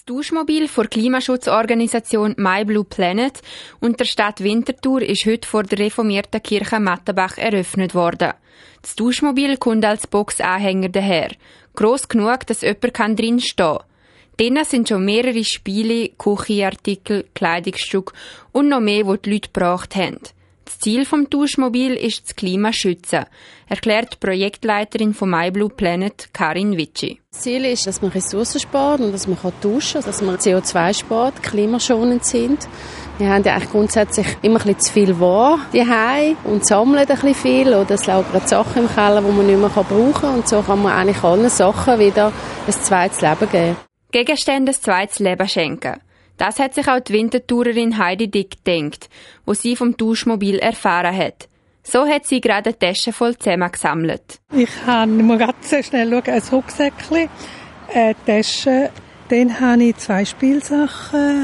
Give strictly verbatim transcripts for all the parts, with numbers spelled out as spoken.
Das Duschmobil der Klimaschutzorganisation My Blue Planet und der Stadt Winterthur ist heute vor der reformierten Kirche Mattenbach eröffnet worden. Das Duschmobil kommt als Boxanhänger daher, gross genug, dass jemand drin stehen kann. Drinnen sind schon mehrere Spiele, Küchenartikel, Kleidungsstücke und noch mehr, die die Leute gebraucht haben. Das Ziel des Duschmobil ist, das Klima zu schützen, erklärt die Projektleiterin von My Blue Planet, Karin Witschi. Das Ziel ist, dass man Ressourcen spart und dass man duschen kann, dass man C O zwei spart, klimaschonend sind. Wir haben ja eigentlich grundsätzlich immer ein bisschen zu viel Ware daheim und sammeln ein bisschen viel oder es lagern Sachen im Keller, die man nicht mehr brauchen kann. Und so kann man eigentlich allen Sachen wieder ein zweites Leben geben. Gegenstände ein zweites Leben schenken. Das hat sich auch die Winterthurerin Heidi Dick gedacht, wo sie vom Duschmobil erfahren hat. So hat sie gerade eine Tasche voll zusammengesammelt. Ich habe, ich muss ganz schnell schauen, ein Rucksäckchen, eine Tasche, dann habe ich zwei Spielsachen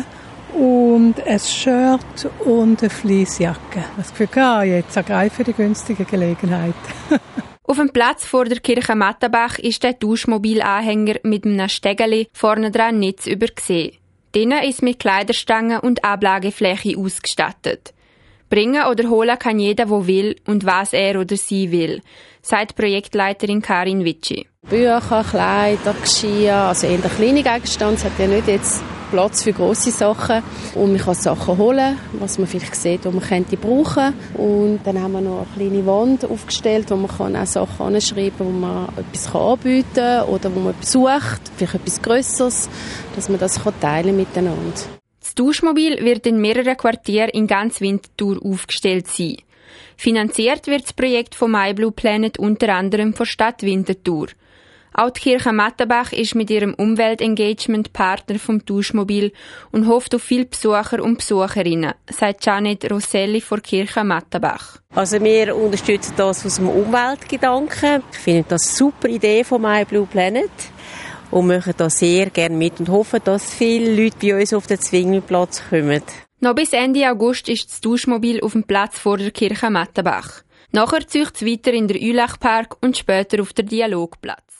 und ein Shirt und eine Fleecejacke. Das Gefühl, ah, jetzt ergreife die günstige Gelegenheit. Auf dem Platz vor der Kirche Mattenbach ist der Duschmobilanhänger mit einem Stegeli vorne dran nicht zu übersehen. Drinnen ist mit Kleiderstangen und Ablagefläche ausgestattet. Bringen oder holen kann jeder, der will und was er oder sie will, sagt Projektleiterin Karin Witschi. Bücher, Kleider, Geschirr, also eher kleine Gegenstände. Es hat ja nicht jetzt Platz für grosse Sachen. Und man kann Sachen holen, was man vielleicht sieht, die man könnte brauchen. Und dann haben wir noch eine kleine Wand aufgestellt, wo man auch Sachen anschreiben kann, wo man etwas anbieten kann oder wo man etwas sucht, vielleicht etwas Grösseres, dass man das teilen miteinander. Das Duschmobil wird in mehreren Quartieren in ganz Winterthur aufgestellt sein. Finanziert wird das Projekt von My Blue Planet unter anderem von Stadt Winterthur. Auch die Kirche Mattenbach ist mit ihrem Umweltengagement Partner vom Duschmobil und hofft auf viele Besucher und Besucherinnen, sagt Janet Rosselli von der Kirche Mattenbach. Also wir unterstützen das aus dem Umweltgedanken. Ich finde das eine super Idee von My Blue Planet und machen das sehr gerne mit und hoffen, dass viele Leute bei uns auf den Zwingelplatz kommen. Noch bis Ende August ist das Duschmobil auf dem Platz vor der Kirche Mattenbach. Nachher zieht es weiter in der Ülachpark und später auf der Dialogplatz.